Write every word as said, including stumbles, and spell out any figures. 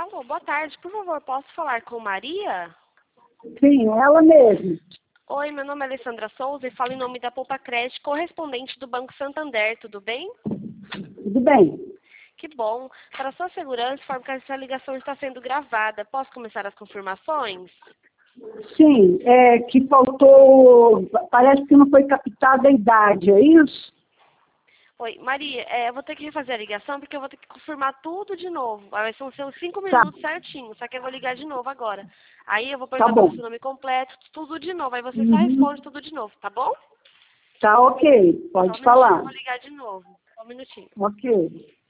Alô, boa tarde. Por favor, posso falar com Maria? Sim, ela mesmo. Oi, meu nome é Alessandra Souza e falo em nome da Poupa Crédito, correspondente do Banco Santander, tudo bem? Tudo bem. Que bom. Para sua segurança, informo que essa ligação está sendo gravada. Posso começar as confirmações? Sim, é que faltou, parece que não foi captada a idade, é isso? Oi, Maria, é, eu vou ter que refazer a ligação porque eu vou ter que confirmar tudo de novo. Vai ser uns cinco Tá, minutos certinho, só que eu vou ligar de novo agora. Aí eu vou tá perguntar pelo bom. seu nome completo, tudo de novo. Aí você só Uhum. responde tudo de novo, tá bom? Tá ok, Só um pode minutinho que eu falar. vou ligar de novo. Só um minutinho. Ok.